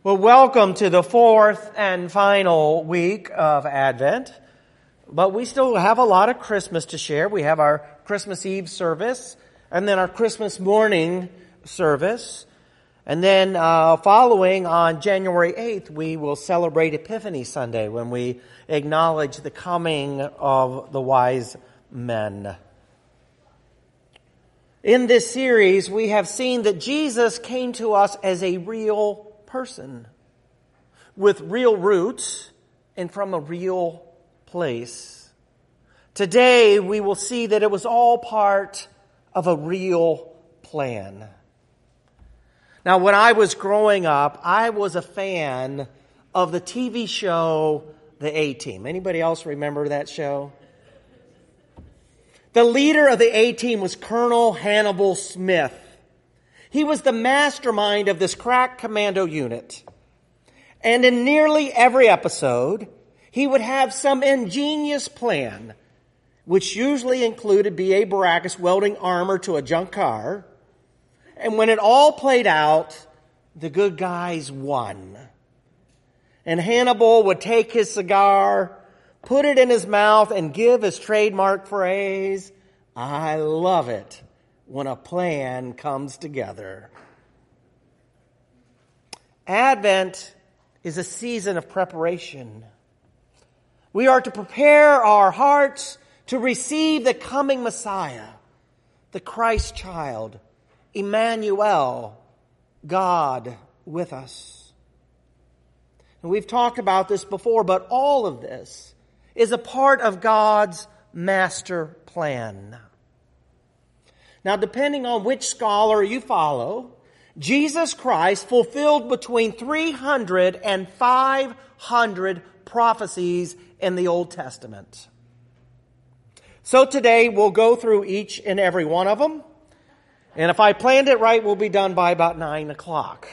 Well, welcome to the fourth and final week of Advent. But we still have a lot of Christmas to share. We have our Christmas Eve service, and then our Christmas morning service. And then following on January 8th, we will celebrate Epiphany Sunday when we acknowledge the coming of the wise men. In this series, we have seen that Jesus came to us as a real person with real roots and from a real place. Today, we will see that it was all part of a real plan. Now, when I was growing up, I was a fan of the TV show The A-Team. Anybody else remember that show? The leader of the A-Team was Colonel Hannibal Smith. He was the mastermind of this crack commando unit. And in nearly every episode, he would have some ingenious plan, which usually included B.A. Baracus welding armor to a junk car. And when it all played out, the good guys won. And Hannibal would take his cigar, put it in his mouth, and give his trademark phrase, "I love it when a plan comes together." Advent is a season of preparation. We are to prepare our hearts to receive the coming Messiah, the Christ child, Emmanuel, God with us. And we've talked about this before, but all of this is a part of God's master plan. Now, depending on which scholar you follow, Jesus Christ fulfilled between 300 and 500 prophecies in the Old Testament. So today we'll go through each and every one of them. And if I planned it right, we'll be done by about 9 o'clock.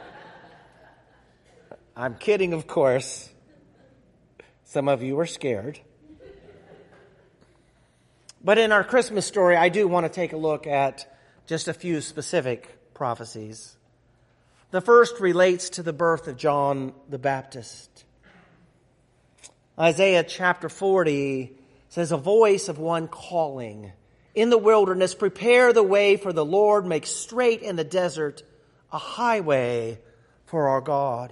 I'm kidding, of course. Some of you are scared. But in our Christmas story, I do want to take a look at just a few specific prophecies. The first relates to the birth of John the Baptist. Isaiah chapter 40 says, "A voice of one calling in the wilderness, prepare the way for the Lord, make straight in the desert a highway for our God."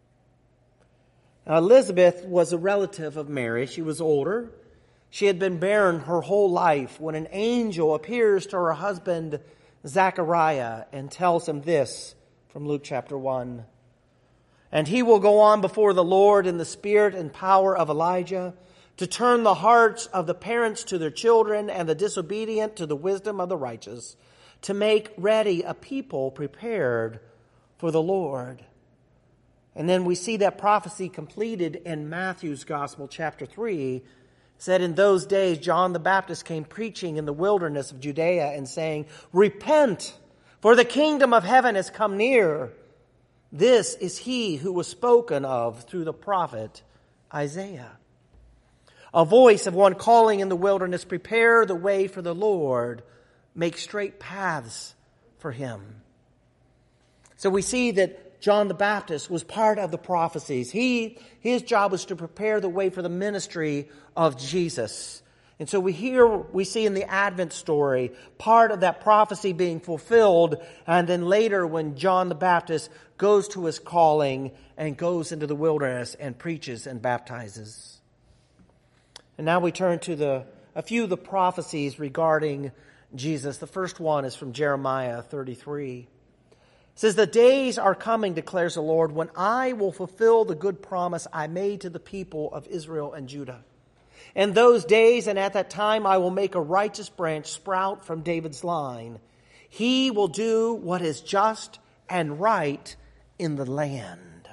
Now, Elizabeth was a relative of Mary. She was older. She had been barren her whole life when an angel appears to her husband Zechariah and tells him this from Luke chapter 1. "And he will go on before the Lord in the spirit and power of Elijah to turn the hearts of the parents to their children and the disobedient to the wisdom of the righteous, to make ready a people prepared for the Lord." And then we see that prophecy completed in Matthew's Gospel, chapter 3, said, "In those days John the Baptist came preaching in the wilderness of Judea and saying, 'Repent, for the kingdom of heaven has come near.' This is he who was spoken of through the prophet Isaiah. A voice of one calling in the wilderness, prepare the way for the Lord, make straight paths for him." So we see that John the Baptist was part of the prophecies. His job was to prepare the way for the ministry of Jesus. And so we see in the Advent story part of that prophecy being fulfilled, and then later when John the Baptist goes to his calling and goes into the wilderness and preaches and baptizes. And now we turn to a few of the prophecies regarding Jesus. The first one is from Jeremiah 33. It says, "The days are coming, declares the Lord, when I will fulfill the good promise I made to the people of Israel and Judah. In those days and at that time I will make a righteous branch sprout from David's line. He will do what is just and right in the land."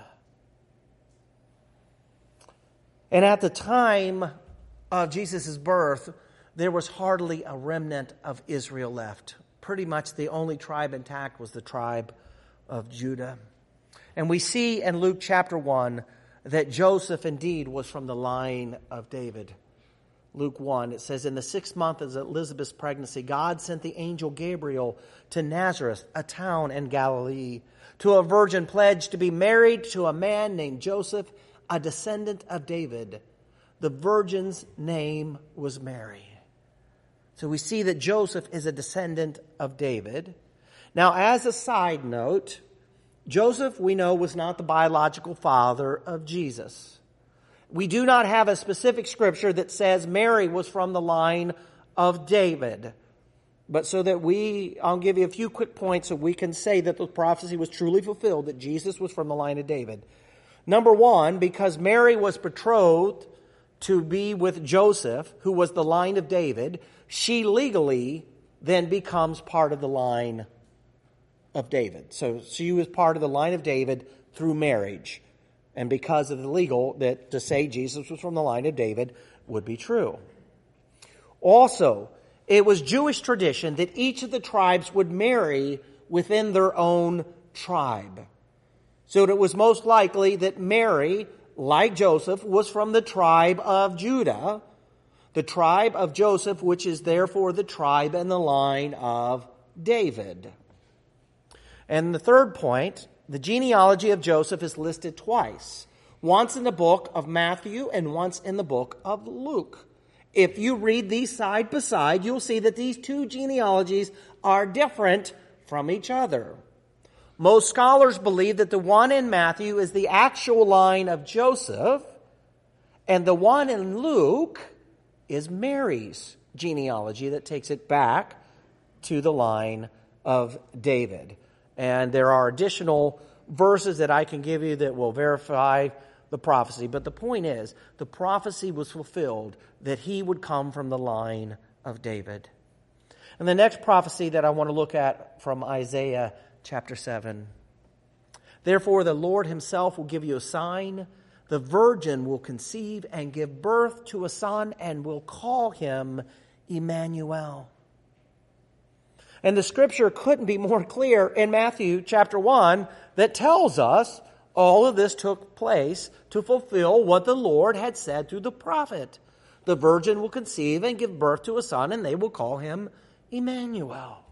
And at the time of Jesus' birth, there was hardly a remnant of Israel left. Pretty much the only tribe intact was the tribe of Judah. And we see in Luke chapter 1 that Joseph indeed was from the line of David. Luke 1, it says, in the 6th month of Elizabeth's pregnancy, God sent the angel Gabriel to Nazareth, a town in Galilee, to a virgin pledged to be married to a man named Joseph, a descendant of David. The virgin's name was Mary. So we see that Joseph is a descendant of David. Now, as a side note, Joseph, we know, was not the biological father of Jesus. We do not have a specific scripture that says Mary was from the line of David. But so that I'll give you a few quick points so we can say that the prophecy was truly fulfilled, that Jesus was from the line of David. Number one, because Mary was betrothed to be with Joseph, who was the line of David, she legally then becomes part of the line of David. So she was part of the line of David through marriage. And because of the legal, that to say Jesus was from the line of David would be true. Also, it was Jewish tradition that each of the tribes would marry within their own tribe. So it was most likely that Mary, like Joseph, was from the tribe of Judah, the tribe of Joseph, which is therefore the tribe and the line of David. And the third point, the genealogy of Joseph is listed twice. Once in the book of Matthew and once in the book of Luke. If you read these side by side, you'll see that these two genealogies are different from each other. Most scholars believe that the one in Matthew is the actual line of Joseph, and the one in Luke is Mary's genealogy that takes it back to the line of David. And there are additional verses that I can give you that will verify the prophecy. But the point is, the prophecy was fulfilled that he would come from the line of David. And the next prophecy that I want to look at from Isaiah chapter 7. Therefore the Lord himself will give you a sign. The virgin will conceive and give birth to a son and will call him Emmanuel. And the scripture couldn't be more clear in Matthew chapter 1 that tells us all of this took place to fulfill what the Lord had said through the prophet. The virgin will conceive and give birth to a son, and they will call him Emmanuel.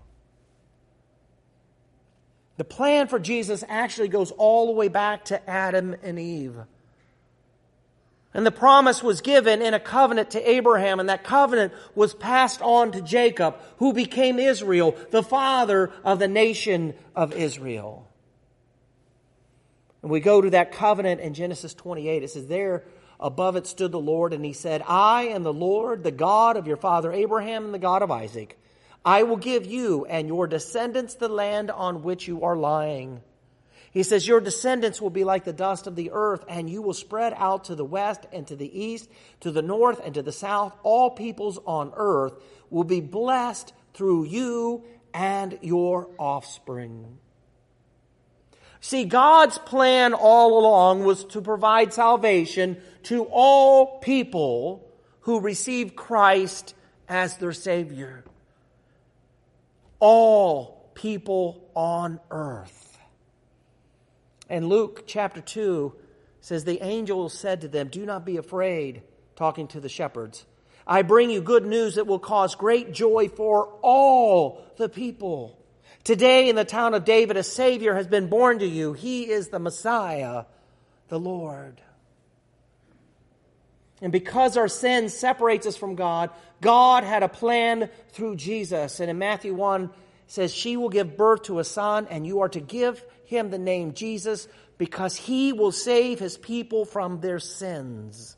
The plan for Jesus actually goes all the way back to Adam and Eve. And the promise was given in a covenant to Abraham, and that covenant was passed on to Jacob, who became Israel, the father of the nation of Israel. And we go to that covenant in Genesis 28. It says, there above it stood the Lord, and he said, I am the Lord, the God of your father Abraham and the God of Isaac. I will give you and your descendants the land on which you are lying. He says, your descendants will be like the dust of the earth, and you will spread out to the west and to the east, to the north and to the south. All peoples on earth will be blessed through you and your offspring. See, God's plan all along was to provide salvation to all people who receive Christ as their Savior. All people on earth. And Luke chapter 2 says, the angel said to them, do not be afraid, talking to the shepherds. I bring you good news that will cause great joy for all the people. Today in the town of David, a Savior has been born to you. He is the Messiah, the Lord. And because our sin separates us from God, God had a plan through Jesus. And in Matthew 1, it says, she will give birth to a son, and you are to give him the name Jesus, because he will save his people from their sins.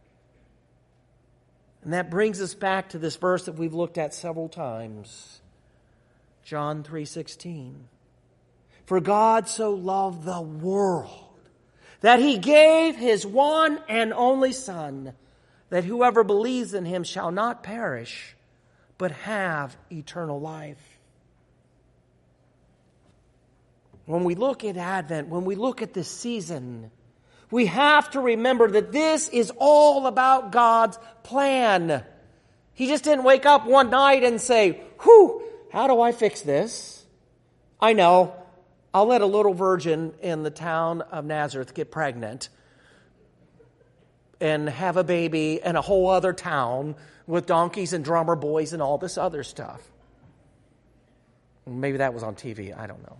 And that brings us back to this verse that we've looked at several times. John 3:16. For God so loved the world that he gave his one and only Son, that whoever believes in him shall not perish, but have eternal life. When we look at Advent, when we look at this season, we have to remember that this is all about God's plan. He just didn't wake up one night and say, whew, how do I fix this? I know, I'll let a little virgin in the town of Nazareth get pregnant. and have a baby in a whole other town with donkeys and drummer boys and all this other stuff. Maybe that was on TV. I don't know.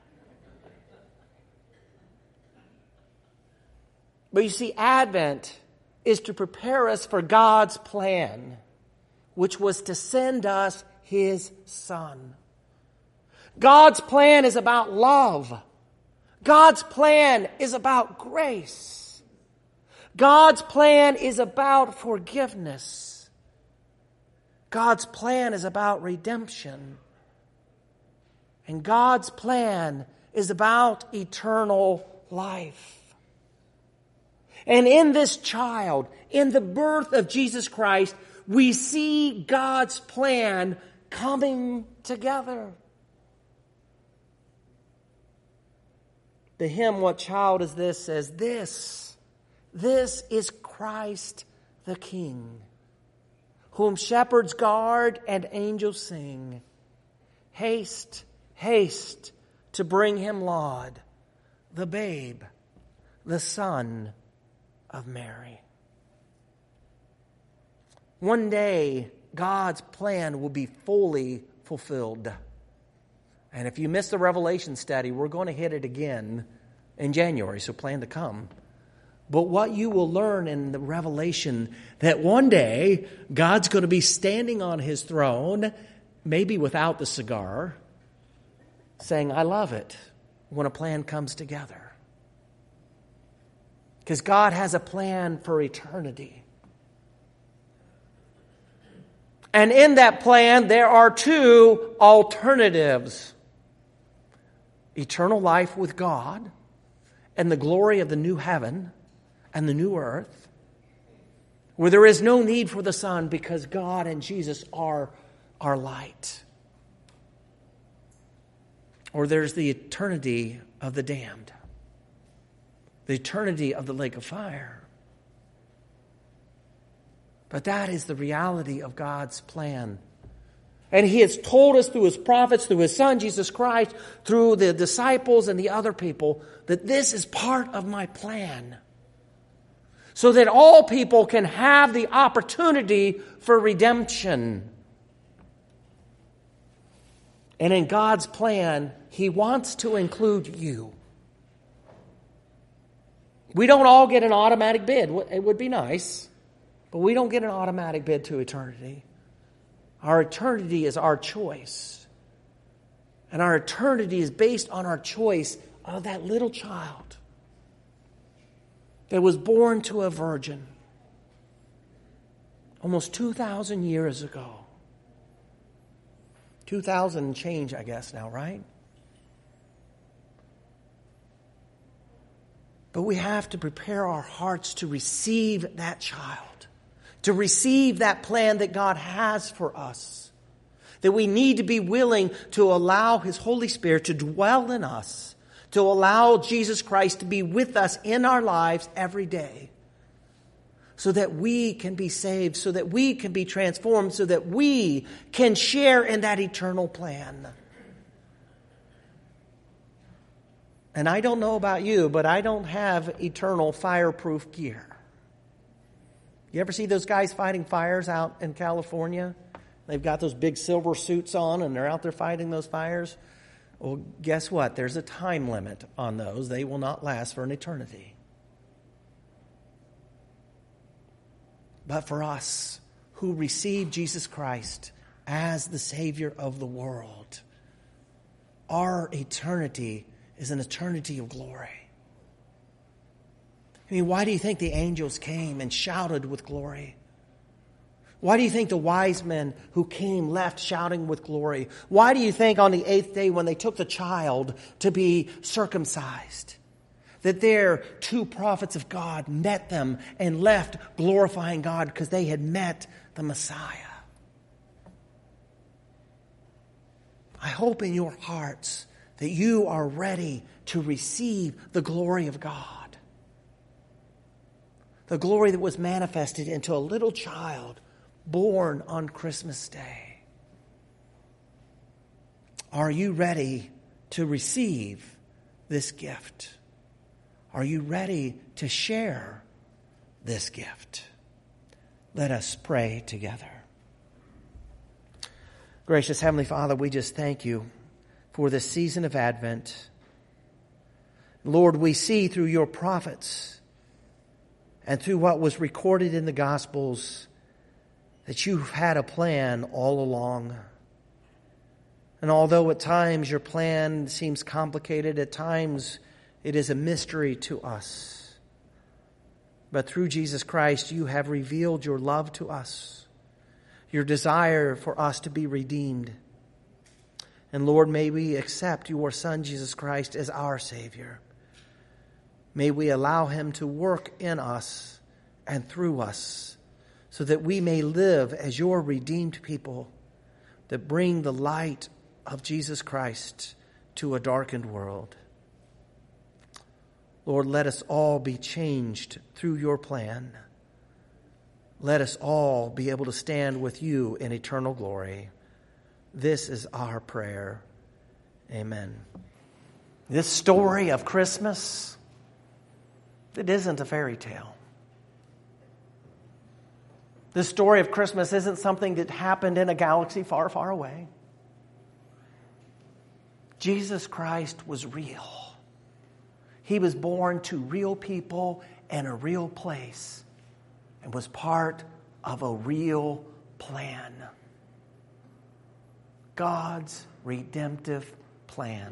But you see, Advent is to prepare us for God's plan, which was to send us His Son. God's plan is about love. God's plan is about grace. God's plan is about forgiveness. God's plan is about redemption. And God's plan is about eternal life. And in this child, in the birth of Jesus Christ, we see God's plan coming together. The hymn, "What Child Is This?" says, This is Christ the King, whom shepherds guard and angels sing. Haste, haste to bring Him laud, the babe, the Son of Mary. One day, God's plan will be fully fulfilled. And if you missed the Revelation study, we're going to hit it again in January, so plan to come. But what you will learn in the Revelation, that one day, God's going to be standing on His throne, maybe without the cigar, saying, "I love it," when a plan comes together. Because God has a plan for eternity. And in that plan, there are two alternatives. Eternal life with God and the glory of the new heaven and the new earth, where there is no need for the sun because God and Jesus are our light. Or there's the eternity of the damned. The eternity of the lake of fire. But that is the reality of God's plan. And He has told us through His prophets, through His Son, Jesus Christ, through the disciples and the other people, that this is part of my plan. So that all people can have the opportunity for redemption. And in God's plan, He wants to include you. We don't all get an automatic bid. It would be nice, but we don't get an automatic bid to eternity. Our eternity is our choice. And our eternity is based on our choice of that little child that was born to a virgin almost 2,000 years ago. 2,000 and change, I guess now, right? But we have to prepare our hearts to receive that child, to receive that plan that God has for us. That we need to be willing to allow His Holy Spirit to dwell in us, to allow Jesus Christ to be with us in our lives every day, so that we can be saved, so that we can be transformed, so that we can share in that eternal plan. And I don't know about you, but I don't have eternal fireproof gear. You ever see those guys fighting fires out in California? They've got those big silver suits on and they're out there fighting those fires. Well, guess what? There's a time limit on those. They will not last for an eternity. But for us who receive Jesus Christ as the Savior of the world, our eternity is an eternity of glory. I mean, why do you think the angels came and shouted with glory? Why do you think the wise men who came left shouting with glory? Why do you think on the 8th day when they took the child to be circumcised, that there 2 prophets of God met them and left glorifying God because they had met the Messiah? I hope in your hearts that you are ready to receive the glory of God. The glory that was manifested into a little child born on Christmas Day. Are you ready to receive this gift? Are you ready to share this gift. Let us pray together. Gracious Heavenly Father, we just thank you for this season of Advent. Lord, we see through your prophets and through what was recorded in the Gospels that you've had a plan all along. And although at times your plan seems complicated, at times it is a mystery to us. But through Jesus Christ, you have revealed your love to us, your desire for us to be redeemed. And Lord, may we accept your Son, Jesus Christ, as our Savior. May we allow him to work in us and through us so that we may live as your redeemed people that bring the light of Jesus Christ to a darkened world. Lord, let us all be changed through your plan. Let us all be able to stand with you in eternal glory. This is our prayer. Amen. This story of Christmas, it isn't a fairy tale. This story of Christmas isn't something that happened in a galaxy far, far away. Jesus Christ was real. He was born to real people in a real place and was part of a real plan. God's redemptive plan.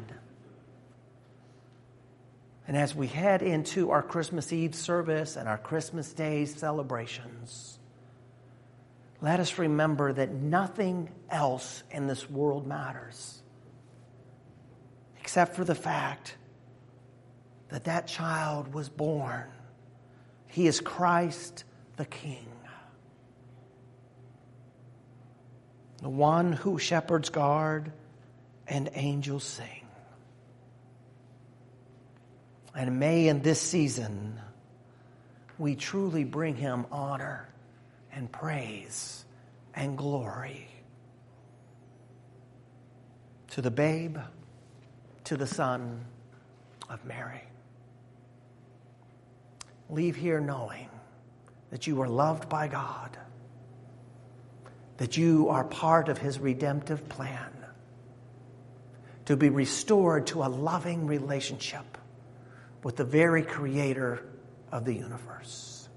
And as we head into our Christmas Eve service and our Christmas Day celebrations, let us remember that nothing else in this world matters except for the fact that that child was born. He is Christ the King, the one who shepherds guard and angels sing. And may in this season we truly bring him honor and praise and glory. To the babe, to the Son of Mary. Leave here knowing that you are loved by God, that you are part of his redemptive plan, to be restored to a loving relationship with the very creator of the universe.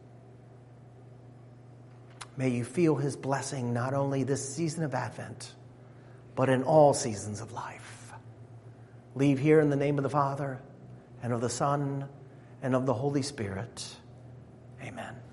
May you feel his blessing not only this season of Advent, but in all seasons of life. Leave here in the name of the Father, and of the Son, and of the Holy Spirit. Amen.